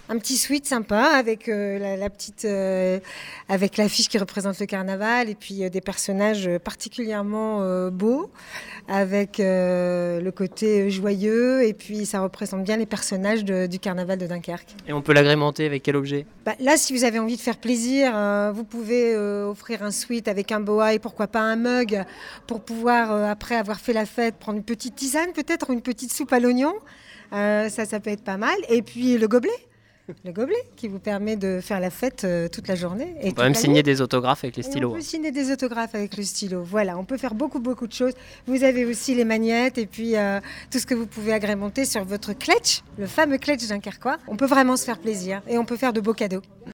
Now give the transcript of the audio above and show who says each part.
Speaker 1: Un petit suite sympa avec la petite, avec l'affiche qui représente le carnaval et puis des personnages particulièrement beaux avec le côté joyeux et puis ça représente bien les personnages du carnaval de Dunkerque.
Speaker 2: Et on peut l'agrémenter avec quel objet?
Speaker 1: Là, si vous avez envie de faire plaisir, vous pouvez offrir un sweat avec un boa et pourquoi pas un mug pour pouvoir, après avoir fait la fête, prendre une petite tisane peut-être ou une petite soupe à l'oignon. Ça peut être pas mal. Et puis le gobelet. Le gobelet qui vous permet de faire la fête toute la journée.
Speaker 2: On peut même signer des autographes avec les stylos.
Speaker 1: On peut signer des autographes avec le stylo. Voilà, on peut faire beaucoup de choses. Vous avez aussi les magnettes et puis tout ce que vous pouvez agrémenter sur votre kletch, le fameux kletch dunkerquois. On peut vraiment se faire plaisir et on peut faire de beaux cadeaux.